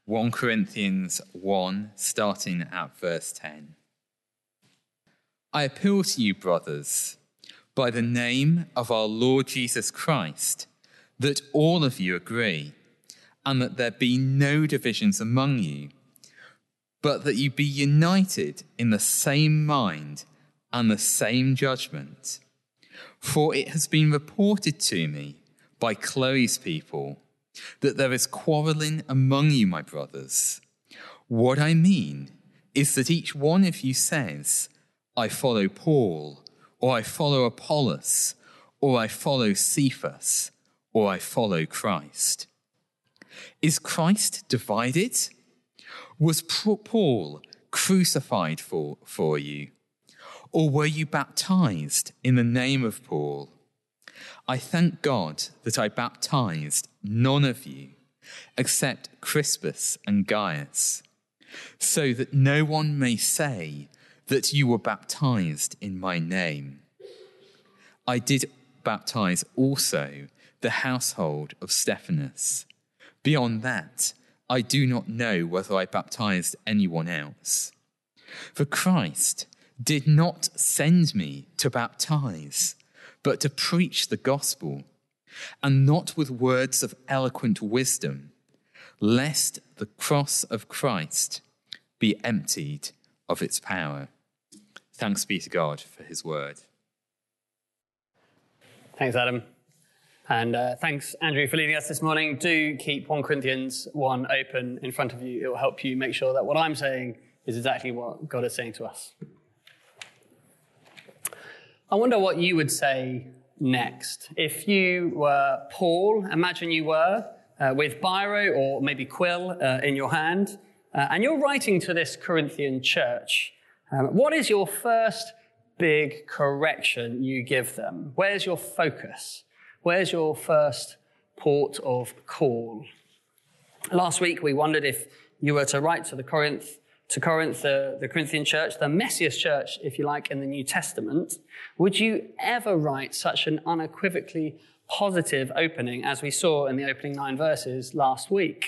1 Corinthians 1, starting at verse 10. I appeal to you, brothers, by the name of our Lord Jesus Christ, that all of you agree, and that there be no divisions among you, but that you be united in the same mind and the same judgment. For it has been reported to me by Chloe's people that there is quarreling among you, my brothers. What I mean is that each one of you says, I follow Paul, or I follow Apollos, or I follow Cephas, or I follow Christ. Is Christ divided? Was Paul crucified for you? Or were you baptized in the name of Paul? I thank God that I baptized none of you except Crispus and Gaius, so that no one may say that you were baptized in my name. I did baptize also the household of Stephanas. Beyond that, I do not know whether I baptized anyone else. For Christ did not send me to baptize, but to preach the gospel, and not with words of eloquent wisdom, lest the cross of Christ be emptied of its power. Thanks be to God for his word. Thanks, Adam. And thanks, Andrew, for leading us this morning. Do keep 1 Corinthians 1 open in front of you. It will help you make sure that what I'm saying is exactly what God is saying to us. I wonder what you would say next. If you were Paul, imagine you were with biro or maybe quill in your hand, and you're writing to this Corinthian church. What is your first big correction you give them? Where's your focus? Where's your first port of call? Last week, we wondered if you were to write to Corinth, the Corinthian church, the messiest church, if you like, in the New Testament, would you ever write such an unequivocally positive opening as we saw in the opening 9 verses last week?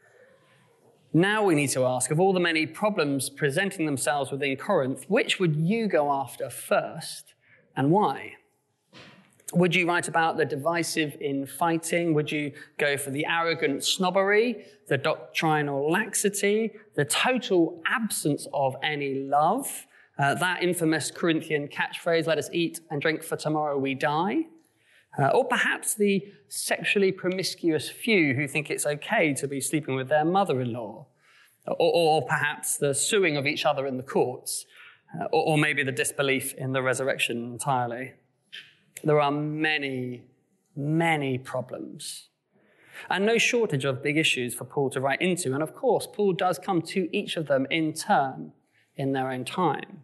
Now we need to ask, of all the many problems presenting themselves within Corinth, which would you go after first and why? Would you write about the divisive infighting? Would you go for the arrogant snobbery, the doctrinal laxity, the total absence of any love, that infamous Corinthian catchphrase, let us eat and drink for tomorrow we die? Or perhaps the sexually promiscuous few who think it's okay to be sleeping with their mother-in-law? Or perhaps the suing of each other in the courts? Or maybe the disbelief in the resurrection entirely? There are many, many problems, and no shortage of big issues for Paul to write into. And of course, Paul does come to each of them in turn in their own time.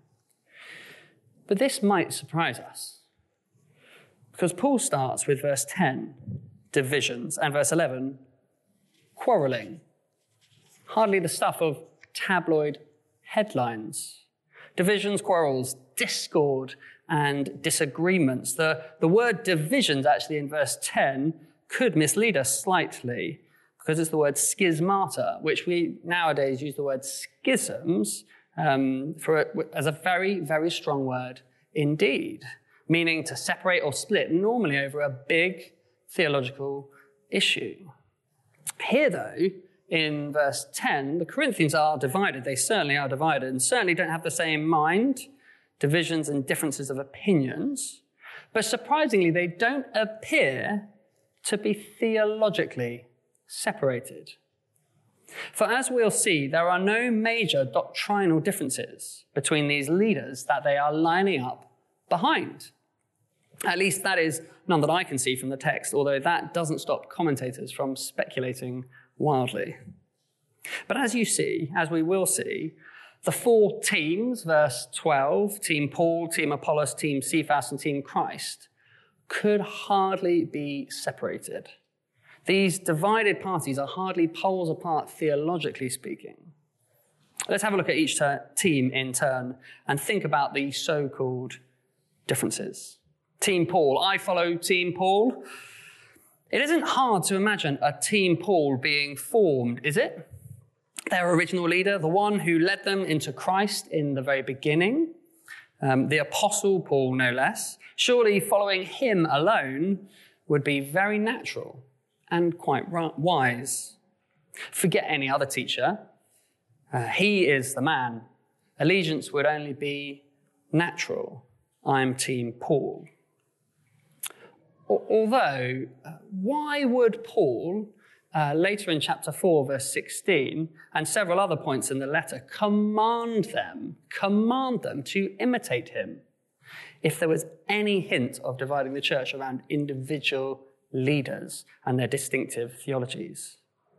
But this might surprise us, because Paul starts with verse 10, divisions, and verse 11, quarreling. Hardly the stuff of tabloid headlines. Divisions, quarrels, discord, and disagreements. The word divisions actually in verse 10 could mislead us slightly because it's the word schismata, which we nowadays use the word schisms as a very, very strong word indeed, meaning to separate or split, normally over a big theological issue. Here, though, in verse 10, the Corinthians are divided. They certainly are divided and certainly don't have the same mind, divisions and differences of opinions, but surprisingly, they don't appear to be theologically separated. For as we'll see, there are no major doctrinal differences between these leaders that they are lining up behind. At least that is none that I can see from the text, although that doesn't stop commentators from speculating wildly. But as you see, as we will see, the 4 teams, verse 12, Team Paul, Team Apollos, Team Cephas, and Team Christ, could hardly be separated. These divided parties are hardly poles apart, theologically speaking. Let's have a look at each team in turn and think about the so-called differences. Team Paul. I follow Team Paul. It isn't hard to imagine a Team Paul being formed, is it? their original leader, the one who led them into Christ in the very beginning, the Apostle Paul, no less. Surely following him alone would be very natural and quite wise. Forget any other teacher. He is the man. Allegiance would only be natural. I'm Team Paul. Although, why would Paul, later in chapter 4, verse 16, and several other points in the letter, command them to imitate him if there was any hint of dividing the church around individual leaders and their distinctive theologies?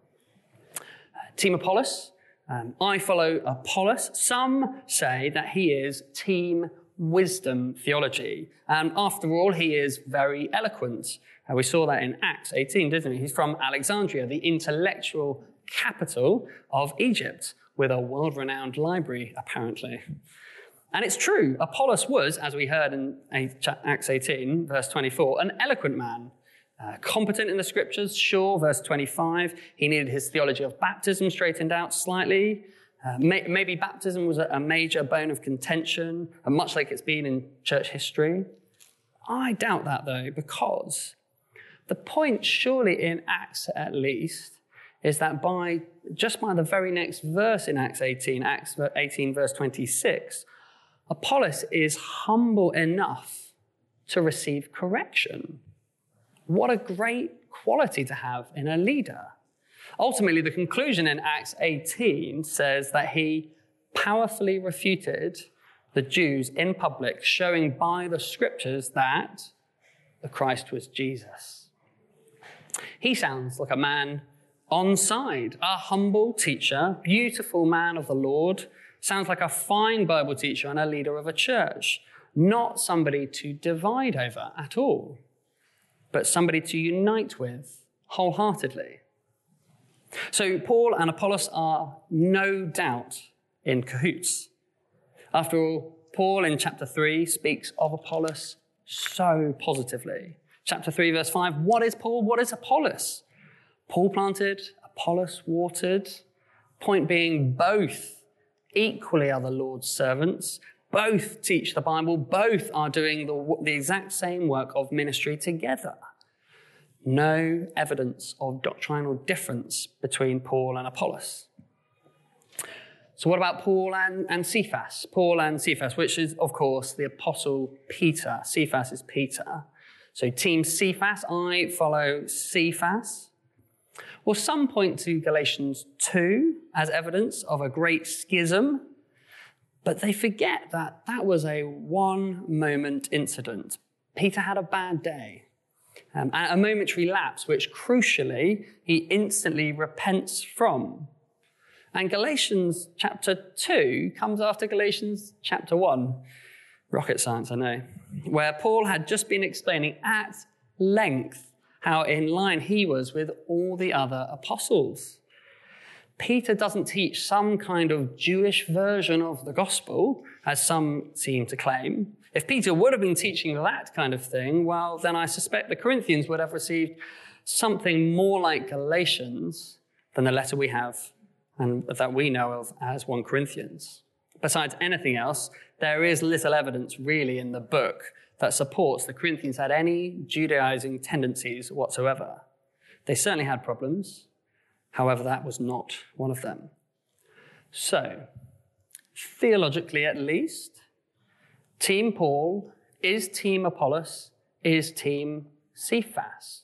Team Apollos. I follow Apollos. Some say that he is Team Wisdom theology. And after all, he is very eloquent. We saw that in Acts 18, didn't we? He's from Alexandria, the intellectual capital of Egypt, with a world-renowned library, apparently. And it's true, Apollos was, as we heard in Acts 18, verse 24, an eloquent man. Competent in the scriptures, sure, verse 25. He needed his theology of baptism straightened out slightly. Maybe baptism was a major bone of contention, much like it's been in church history. I doubt that, though, because the point, surely in Acts at least, is that just by the very next verse in Acts 18, verse 26, Apollos is humble enough to receive correction. What a great quality to have in a leader. Ultimately, the conclusion in Acts 18 says that he powerfully refuted the Jews in public, showing by the scriptures that the Christ was Jesus. He sounds like a man on side, a humble teacher, beautiful man of the Lord, sounds like a fine Bible teacher and a leader of a church, not somebody to divide over at all, but somebody to unite with wholeheartedly. So Paul and Apollos are no doubt in cahoots. After all, Paul in chapter 3 speaks of Apollos so positively. Chapter 3, verse 5, what is Paul? What is Apollos? Paul planted, Apollos watered. Point being, both equally are the Lord's servants. Both teach the Bible. Both are doing the exact same work of ministry together. No evidence of doctrinal difference between Paul and Apollos. So what about Paul and Cephas? Paul and Cephas, which is, of course, the apostle Peter. Cephas is Peter. So Team Cephas, I follow Cephas. Well, some point to Galatians 2 as evidence of a great schism, but they forget that that was a one-moment incident. Peter had a bad day. And a momentary lapse, which crucially he instantly repents from. And Galatians chapter 2 comes after Galatians chapter 1. Rocket science, I know. Where Paul had just been explaining at length how in line he was with all the other apostles. Peter doesn't teach some kind of Jewish version of the gospel, as some seem to claim. If Peter would have been teaching that kind of thing, well, then I suspect the Corinthians would have received something more like Galatians than the letter we have and that we know of as 1 Corinthians. Besides anything else, there is little evidence really in the book that supports the Corinthians had any Judaizing tendencies whatsoever. They certainly had problems. However, that was not one of them. So, theologically at least, Team Paul is Team Apollos, is Team Cephas.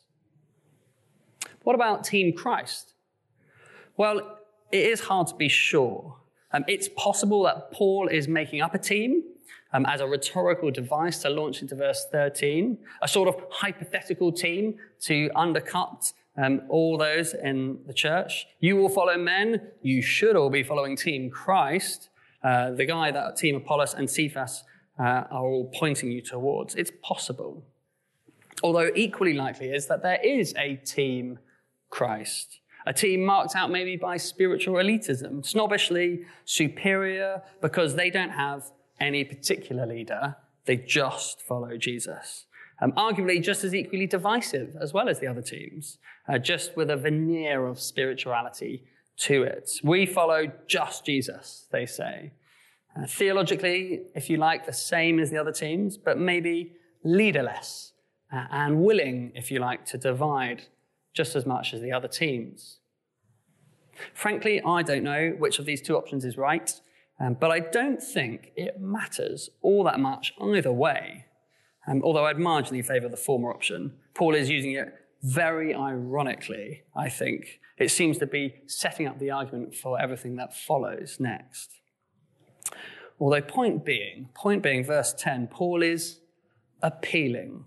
What about Team Christ? Well, it is hard to be sure. It's possible that Paul is making up a team as a rhetorical device to launch into verse 13, a sort of hypothetical team to undercut all those in the church. You will follow men. You should all be following Team Christ, the guy that Team Apollos and Cephas are all pointing you towards. It's possible. Although equally likely is that there is a Team Christ, a team marked out maybe by spiritual elitism, snobbishly superior because they don't have any particular leader. They just follow Jesus. Arguably just as equally divisive as well as the other teams, just with a veneer of spirituality to it. We follow just Jesus, they say. Theologically, if you like, the same as the other teams, but maybe leaderless and willing, if you like, to divide just as much as the other teams. Frankly, I don't know which of these two options is right, but I don't think it matters all that much either way, although I'd marginally favour the former option. Paul is using it very ironically, I think. It seems to be setting up the argument for everything that follows next. Although point being, verse 10, Paul is appealing.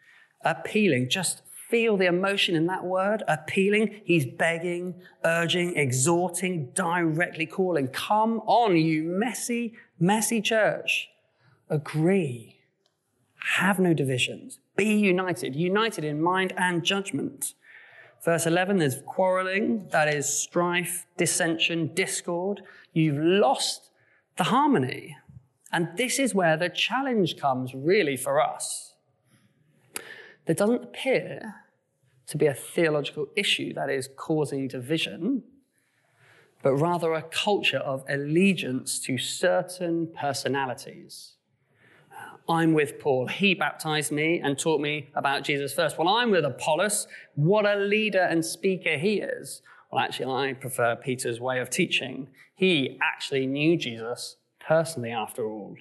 Just feel the emotion in that word, appealing. He's begging, urging, exhorting, directly calling. Come on, you messy church. Agree. Have no divisions. Be united in mind and judgment. Verse 11, there's quarreling, that is strife, dissension, discord. You've lost the harmony. And this is where the challenge comes really for us. There doesn't appear to be a theological issue that is causing division, but rather a culture of allegiance to certain personalities. I'm with Paul. He baptized me and taught me about Jesus first. Well, I'm with Apollos. What a leader and speaker he is. Well, actually, I prefer Peter's way of teaching. He actually knew Jesus personally, after all.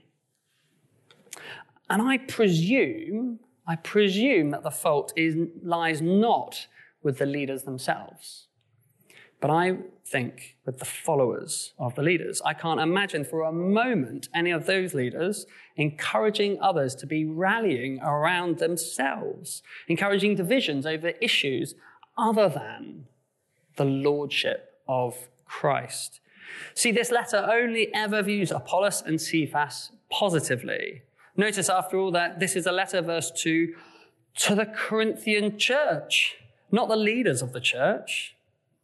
And I presume that the fault lies not with the leaders themselves, but I think with the followers of the leaders. I can't imagine for a moment any of those leaders encouraging others to be rallying around themselves, encouraging divisions over issues other than the lordship of Christ. See, this letter only ever views Apollos and Cephas positively. Notice, after all, that this is a letter, verse 2, to the Corinthian church, not the leaders of the church.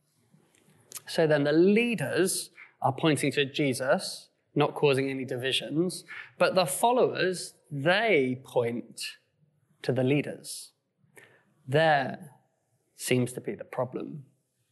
So then the leaders are pointing to Jesus, not causing any divisions, but the followers, they point to the leaders. There seems to be the problem.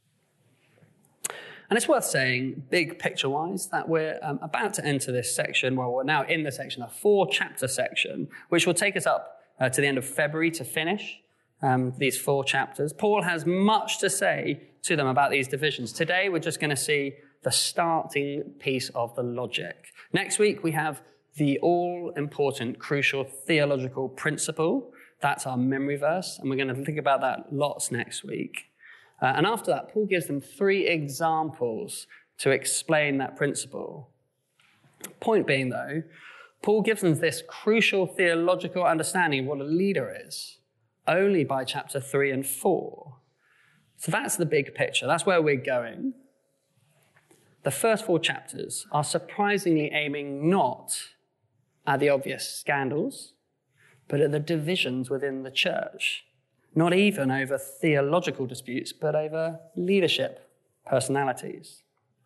And it's worth saying, big picture-wise, that we're about to enter this section, well, we're now in the section, a 4-chapter section, which will take us up to the end of February to finish these 4 chapters. Paul has much to say to them about these divisions. Today, we're just going to see the starting piece of the logic. Next week, we have the all-important, crucial theological principle. That's our memory verse, and we're going to think about that lots next week. And after that, Paul gives them 3 examples to explain that principle. Point being, though, Paul gives them this crucial theological understanding of what a leader is only by chapter 3 and 4. So that's the big picture. That's where we're going. The first 4 chapters are surprisingly aiming not at the obvious scandals, but at the divisions within the church. Not even over theological disputes, but over leadership personalities.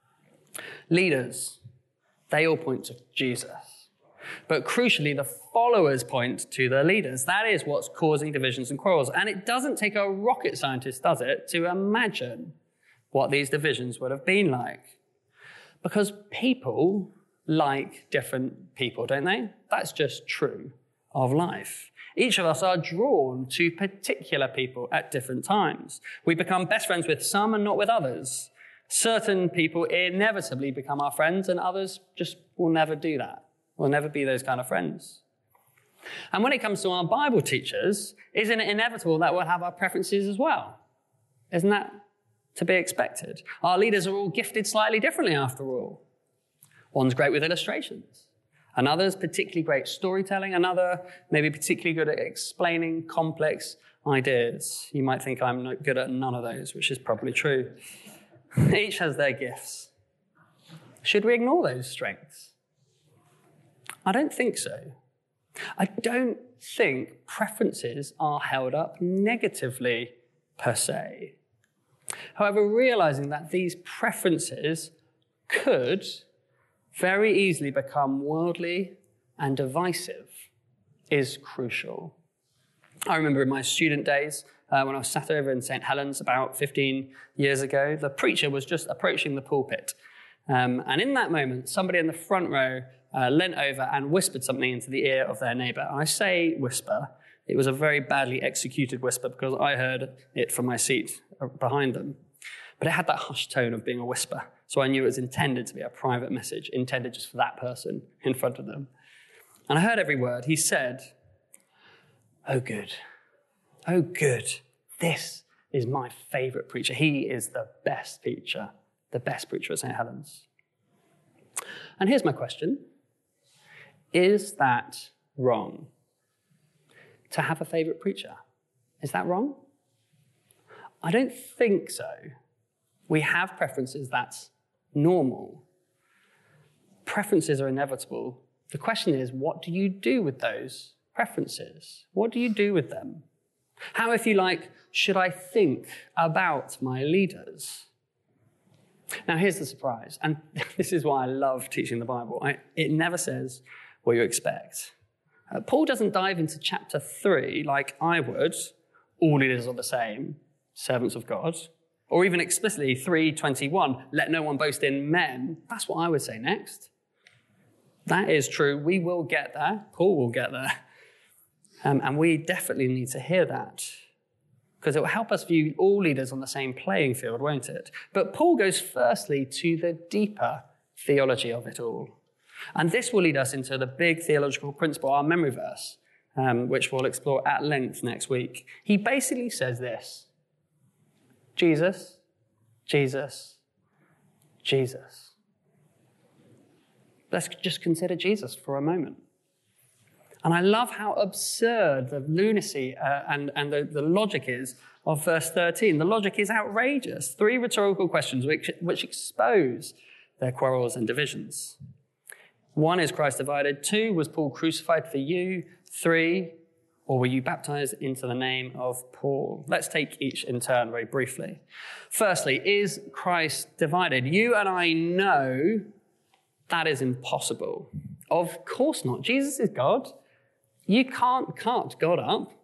Leaders, they all point to Jesus. But crucially, the followers point to the leaders. That is what's causing divisions and quarrels. And it doesn't take a rocket scientist, does it, to imagine what these divisions would have been like. Because people like different people, don't they? That's just true of life. Each of us are drawn to particular people at different times. We become best friends with some and not with others. Certain people inevitably become our friends, and others just will never do that. We'll never be those kind of friends. And when it comes to our Bible teachers, isn't it inevitable that we'll have our preferences as well? Isn't that to be expected? Our leaders are all gifted slightly differently, after all. One's great with illustrations. Another's particularly great storytelling. Another maybe particularly good at explaining complex ideas. You might think I'm not good at none of those, which is probably true. Each has their gifts. Should we ignore those strengths? I don't think so. I don't think preferences are held up negatively per se. However, realizing that these preferences could very easily become worldly and divisive is crucial. I remember in my student days, when I was sat over in St. Helens about 15 years ago. The preacher was just approaching the pulpit. And in that moment, somebody in the front row leant over and whispered something into the ear of their neighbour. I say whisper. It was a very badly executed whisper because I heard it from my seat behind them. But it had that hushed tone of being a whisper. So I knew it was intended to be a private message, intended just for that person in front of them. And I heard every word. He said, "Oh, good. Oh, good. This is my favourite preacher. He is the best preacher at St. Helens." And here's my question. Is that wrong? To have a favourite preacher? Is that wrong? I don't think so. We have preferences, that's normal. Preferences are inevitable. The question is, what do you do with those preferences? What do you do with them? How, if you like, should I think about my leaders? Now, here's the surprise, and this is why I love teaching the Bible. It never says what you expect. Paul doesn't dive into chapter 3 like I would, all leaders are the same, servants of God, or even explicitly 3:21, let no one boast in men. That's what I would say next. That is true. We will get there. Paul will get there. And we definitely need to hear that because it will help us view all leaders on the same playing field, won't it? But Paul goes firstly to the deeper theology of it all. And this will lead us into the big theological principle, our memory verse, which we'll explore at length next week. He basically says this: Jesus, Jesus, Jesus. Let's just consider Jesus for a moment. And I love how absurd the lunacy and the logic is of verse 13. The logic is outrageous. 3 rhetorical questions which expose their quarrels and divisions. 1, is Christ divided? 2, was Paul crucified for you? 3, or were you baptized into the name of Paul? Let's take each in turn very briefly. Firstly, is Christ divided? You and I know that is impossible. Of course not. Jesus is God. You can't cut God up.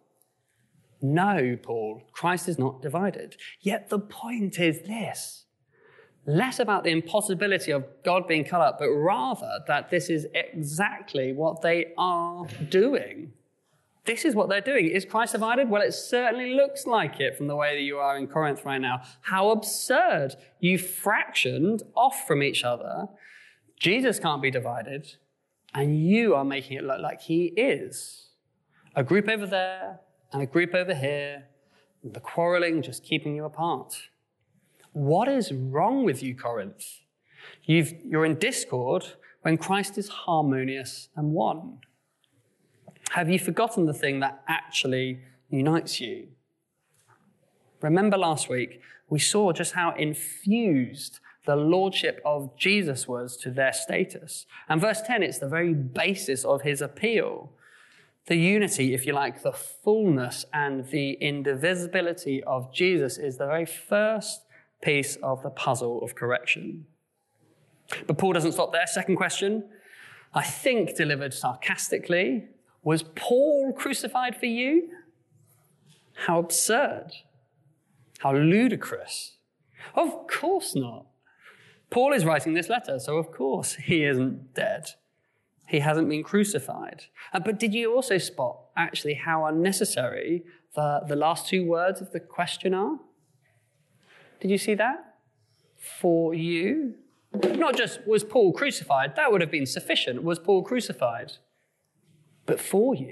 No, Paul, Christ is not divided. Yet the point is this: less about the impossibility of God being cut up, but rather that this is exactly what they are doing. This is what they're doing. Is Christ divided? Well, it certainly looks like it from the way that you are in Corinth right now. How absurd. You fractioned off from each other. Jesus can't be divided, and you are making it look like he is. A group over there and a group over here, the quarreling just keeping you apart. What is wrong with you, Corinth? You're in discord when Christ is harmonious and one. Have you forgotten the thing that actually unites you? Remember last week, we saw just how infused the lordship of Jesus was to their status. And verse 10, it's the very basis of his appeal. The unity, if you like, the fullness and the indivisibility of Jesus is the very first piece of the puzzle of correction. But Paul doesn't stop there. Second question, I think delivered sarcastically: was Paul crucified for you? How absurd. How ludicrous. Of course not. Paul is writing this letter, so of course he isn't dead. He hasn't been crucified. But did you also spot actually how unnecessary the last 2 words of the question are? Did you see that? For you. Not just, was Paul crucified? That would have been sufficient. Was Paul crucified? But for you.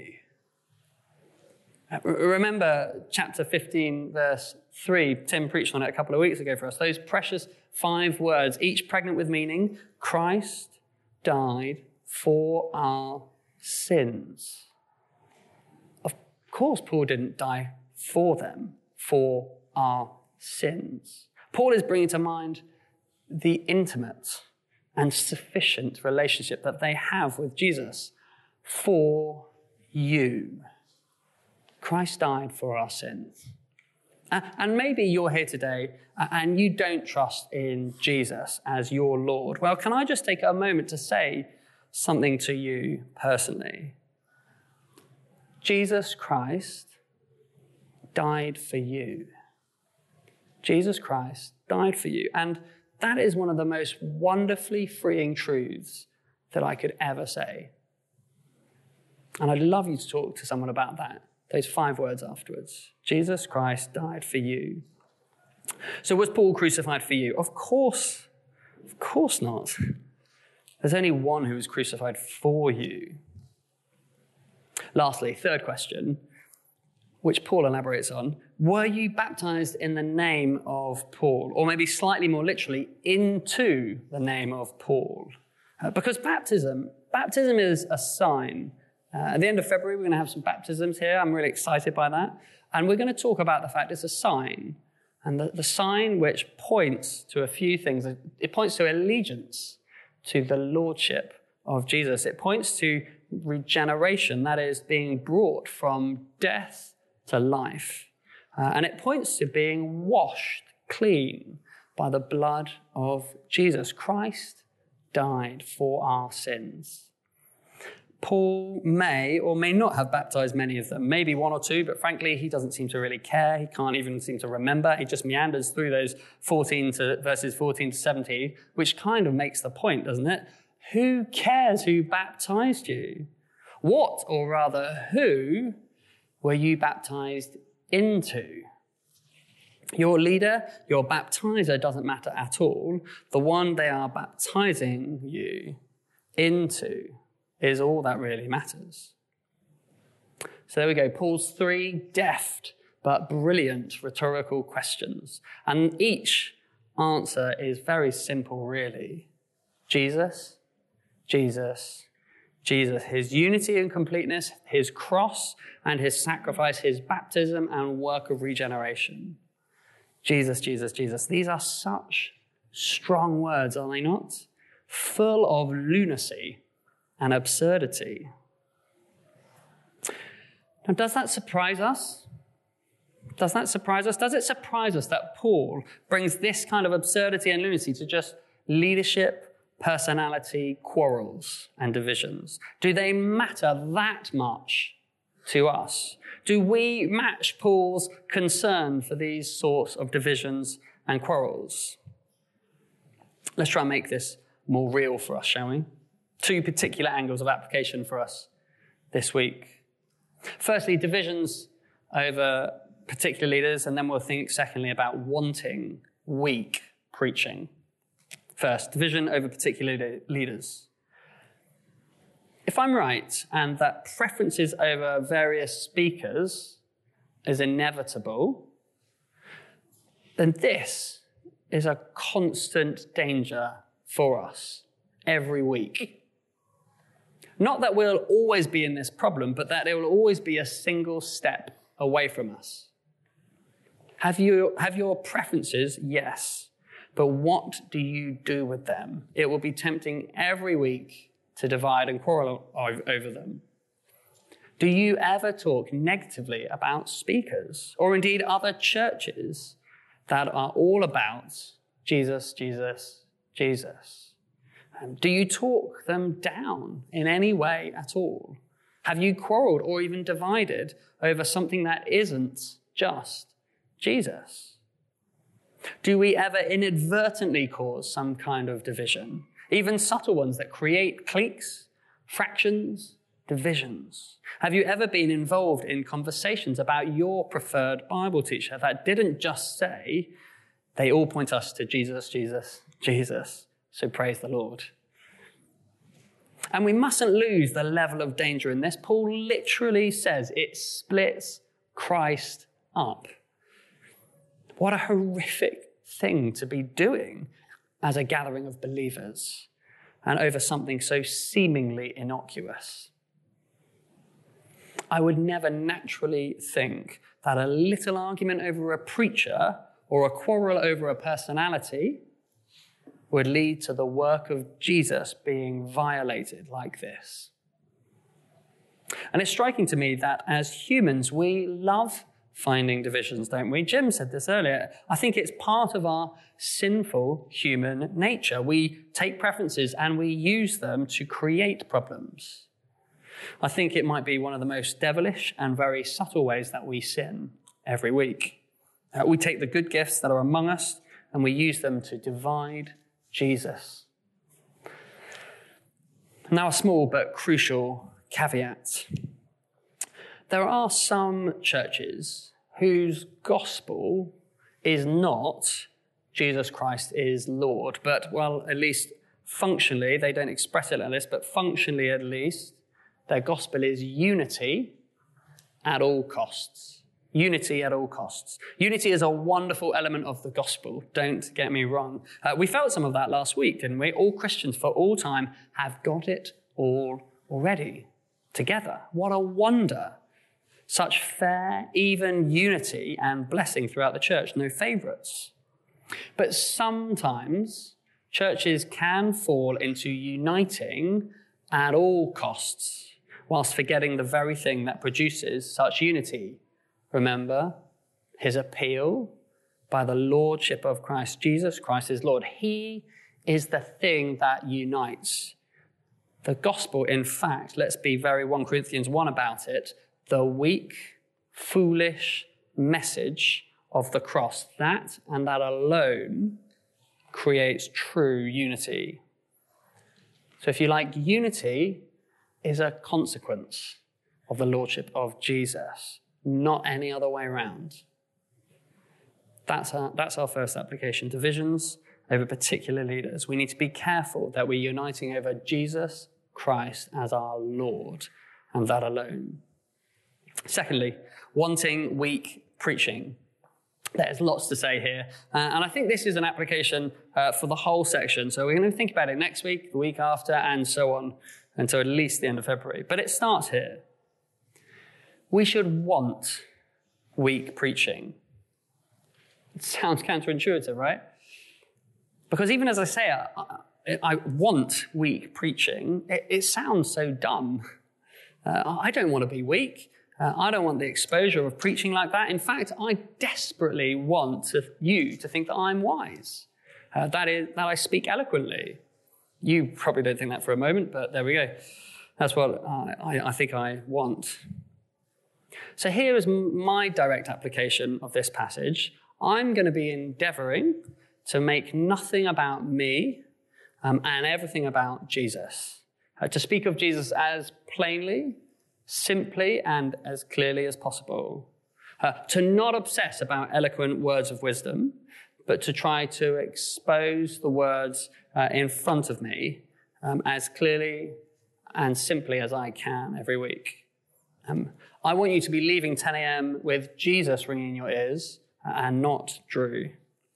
Remember chapter 15, verse 3. Tim preached on it a couple of weeks ago for us. Those precious 5 words, each pregnant with meaning. Christ died for our sins. Of course, Paul didn't die for them, for our sins. Paul is bringing to mind the intimate and sufficient relationship that they have with Jesus. For you. Christ died for our sins. And maybe you're here today and you don't trust in Jesus as your Lord. Well, can I just take a moment to say something to you personally? Jesus Christ died for you. Jesus Christ died for you. And that is one of the most wonderfully freeing truths that I could ever say. And I'd love you to talk to someone about that, those 5 words afterwards. Jesus Christ died for you. So was Paul crucified for you? Of course not. There's only one who was crucified for you. Lastly, third question, which Paul elaborates on. Were you baptized in the name of Paul? Or maybe slightly more literally, into the name of Paul? Because baptism is a sign. At the end of February, we're going to have some baptisms here. I'm really excited by that. And we're going to talk about the fact it's a sign. And the sign which points to a few things. It points to allegiance to the lordship of Jesus. It points to regeneration, that is, being brought from death to life. And it points to being washed clean by the blood of Jesus. Christ died for our sins. Paul may or may not have baptized many of them, maybe 1 or 2, but frankly, he doesn't seem to really care. He can't even seem to remember. He just meanders through those verses 14 to 17, which kind of makes the point, doesn't it? Who cares who baptized you? What, or rather, who were you baptized into? Your leader, your baptizer doesn't matter at all. The one they are baptizing you into is all that really matters. So there we go, Paul's 3 deft but brilliant rhetorical questions. And each answer is very simple, really. Jesus, Jesus, Jesus. His unity and completeness, his cross and his sacrifice, his baptism and work of regeneration. Jesus, Jesus, Jesus. These are such strong words, are they not? Full of lunacy and absurdity. Now, does that surprise us? Does that surprise us? Does it surprise us that Paul brings this kind of absurdity and lunacy to just leadership, personality, quarrels, and divisions? Do they matter that much to us? Do we match Paul's concern for these sorts of divisions and quarrels? Let's try and make this more real for us, shall we? 2 particular angles of application for us this week. Firstly, divisions over particular leaders, and then we'll think, secondly, about wanting weak preaching. First, division over particular leaders. If I'm right, and that preferences over various speakers is inevitable, then this is a constant danger for us every week. Not that we'll always be in this problem, but that it will always be a single step away from us. Have your preferences? Yes. But what do you do with them? It will be tempting every week to divide and quarrel over them. Do you ever talk negatively about speakers, or indeed other churches that are all about Jesus, Jesus, Jesus? Do you talk them down in any way at all? Have you quarreled or even divided over something that isn't just Jesus? Do we ever inadvertently cause some kind of division, even subtle ones that create cliques, fractions, divisions? Have you ever been involved in conversations about your preferred Bible teacher that didn't just say, they all point us to Jesus, Jesus, Jesus? So praise the Lord. And we mustn't lose the level of danger in this. Paul literally says it splits Christ up. What a horrific thing to be doing as a gathering of believers, and over something so seemingly innocuous. I would never naturally think that a little argument over a preacher or a quarrel over a personality would lead to the work of Jesus being violated like this. And it's striking to me that as humans, we love finding divisions, don't we? Jim said this earlier. I think it's part of our sinful human nature. We take preferences and we use them to create problems. I think it might be one of the most devilish and very subtle ways that we sin every week. We take the good gifts that are among us and we use them to divide Jesus. Now, a small but crucial caveat. There are some churches whose gospel is not Jesus Christ is Lord, but, well, at least functionally, they don't express it like this, but functionally at least, their gospel is unity at all costs. Unity at all costs. Unity is a wonderful element of the gospel, don't get me wrong. We felt some of that last week, didn't we? All Christians for all time have got it all already together. What a wonder. Such fair, even unity and blessing throughout the church, no favourites. But sometimes churches can fall into uniting at all costs, whilst forgetting the very thing that produces such unity. Remember his appeal by the lordship of Christ. Jesus Christ is Lord. He is the thing that unites. The gospel, in fact, let's be very 1 Corinthians 1 about it, the weak, foolish message of the cross, that and that alone creates true unity. So if you like, unity is a consequence of the lordship of Jesus, not any other way around. That's our first application. Divisions over particular leaders. We need to be careful that we're uniting over Jesus Christ as our Lord, and that alone. Secondly, wanting weak preaching. There's lots to say here. And I think this is an application for the whole section. So we're going to think about it next week, the week after, and so on, until at least the end of February. But it starts here. We should want weak preaching. It sounds counterintuitive, right? Because even as I say I want weak preaching, it sounds so dumb. I don't want to be weak. I don't want the exposure of preaching like that. In fact, I desperately want you to think that I'm wise, that I speak eloquently. You probably don't think that for a moment, but there we go. That's what I think I want. So here is my direct application of this passage. I'm going to be endeavoring to make nothing about me and everything about Jesus. To speak of Jesus as plainly, simply, and as clearly as possible. To not obsess about eloquent words of wisdom, but to try to expose the words in front of me as clearly and simply as I can every week. I want you to be leaving 10 a.m. with Jesus ringing in your ears and not Drew.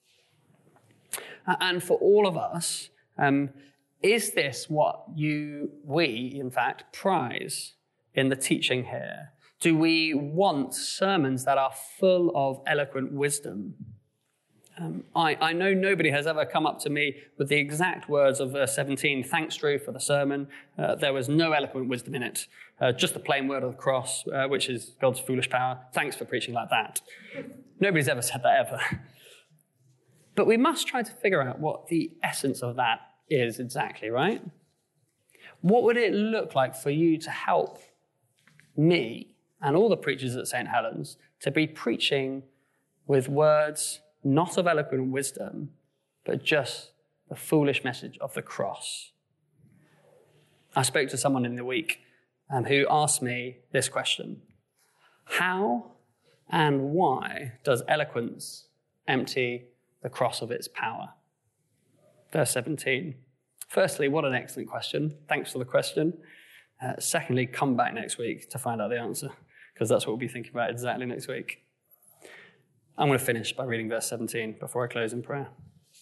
And for all of us, is this what we, in fact, prize in the teaching here? Do we want sermons that are full of eloquent wisdom? I know nobody has ever come up to me with the exact words of verse 17, thanks, Drew, for the sermon. There was no eloquent wisdom in it, just the plain word of the cross, which is God's foolish power. Thanks for preaching like that. Nobody's ever said that ever. But we must try to figure out what the essence of that is exactly, right? What would it look like for you to help me and all the preachers at St. Helens to be preaching with words not of eloquent wisdom, but just the foolish message of the cross? I spoke to someone in the week who asked me this question: how and why does eloquence empty the cross of its power? Verse 17. Firstly, what an excellent question. Thanks for the question. Secondly, come back next week to find out the answer, because that's what we'll be thinking about exactly next week. I'm going to finish by reading verse 17 before I close in prayer.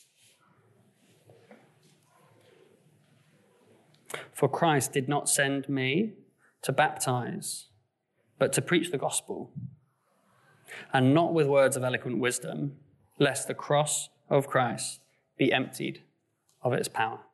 For Christ did not send me to baptize, but to preach the gospel, and not with words of eloquent wisdom, lest the cross of Christ be emptied of its power.